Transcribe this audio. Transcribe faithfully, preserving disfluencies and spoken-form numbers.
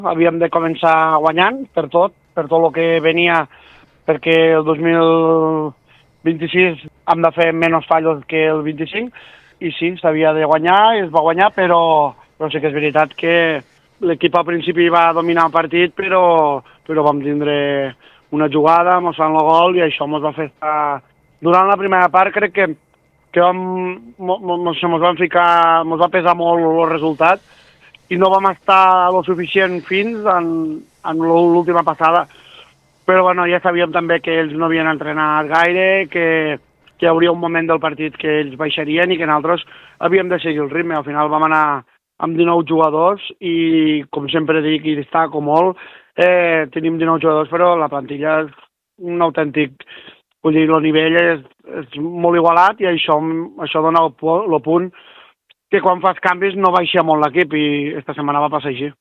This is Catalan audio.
Havíem de començar guanyant per tot, per tot el que venia, perquè el dos mil vint-i-sis hem de fer menys fallos que el vint-i-cinc, i sí, s'havia de guanyar, i es va guanyar, però, però sí que és veritat que l'equip al principi va dominar el partit, però, però vam tindre una jugada, ens fan el gol, i això ens va fer estar... Durant la primera part crec que, que vam, ens vam ficar, ens va pesar molt el resultat, i no vam estar lo suficient fins en, en l'última passada. Però bueno, ja sabíem també que ells no havien entrenat gaire, que, que hi hauria un moment del partit que ells baixarien i que nosaltres havíem de seguir el ritme. Al final vam anar amb dinou jugadors i, com sempre dic i destaco molt, eh, tenim dinou jugadors, però la plantilla és un autèntic... Vull dir, el nivell és, és molt igualat i això, això dona el, el punt que quan fas canvis no baixa molt l'equip, i esta setmana va passar així.